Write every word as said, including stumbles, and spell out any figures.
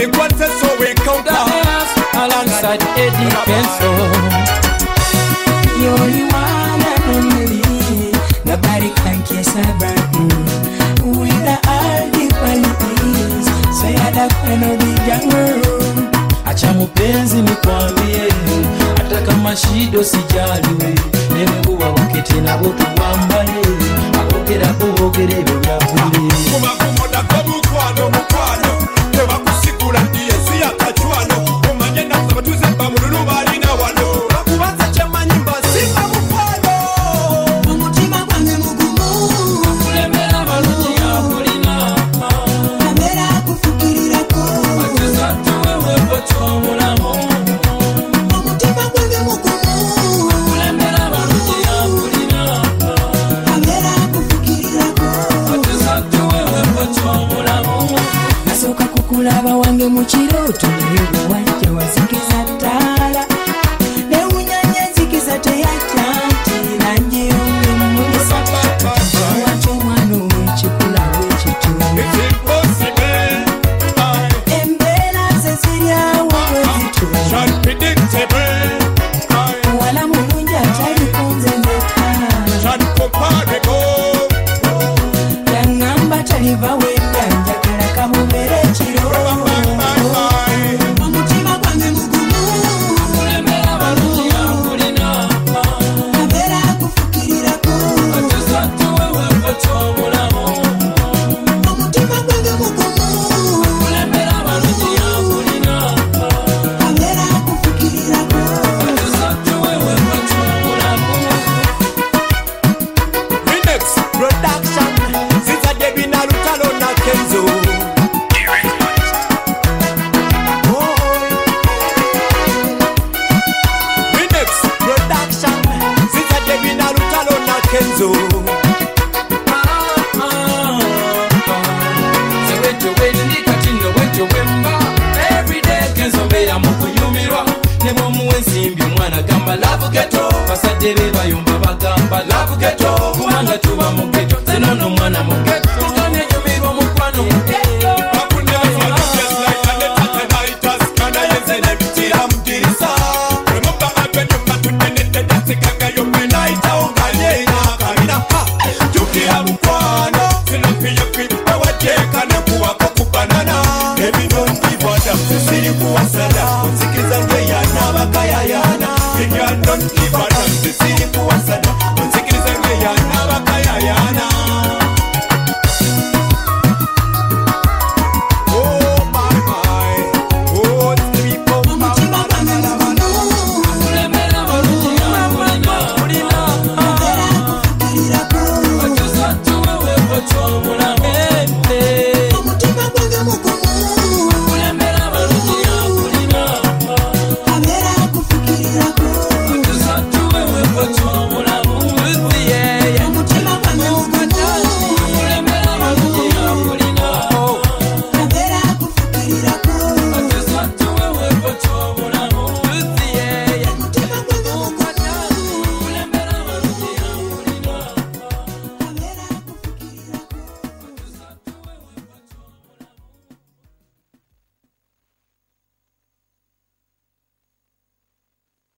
Equate so we encounter alongside Eddie Penso. You're the one and only. Nobody can kiss a button with all the qualities. So you're the queen of the jungle. Acha mupenzi nikwambie, hata kama shido sijaliwe, nemebuwa waketi na botu wambale, abogera bogere byabule. Kuma kumoda komukwano mukwano, tewa kusikula ndiye siya kachwano. Umanye nasaba tuzemba mululu balina wano. Bakubaza chema nyimba simba mukwano. Umutima kwange mugumu, Kulemera balungi akulina, kamera kufikirirako. ateza tuwewe boto mulamu. Umutima kwange mugumu, Kulemera balungi akulina, kamera kufikirirako. ateza tuwewe boto mulamu. Nasoka kukulaba wange mu kiroto naye bwe wajja wazikiza tta.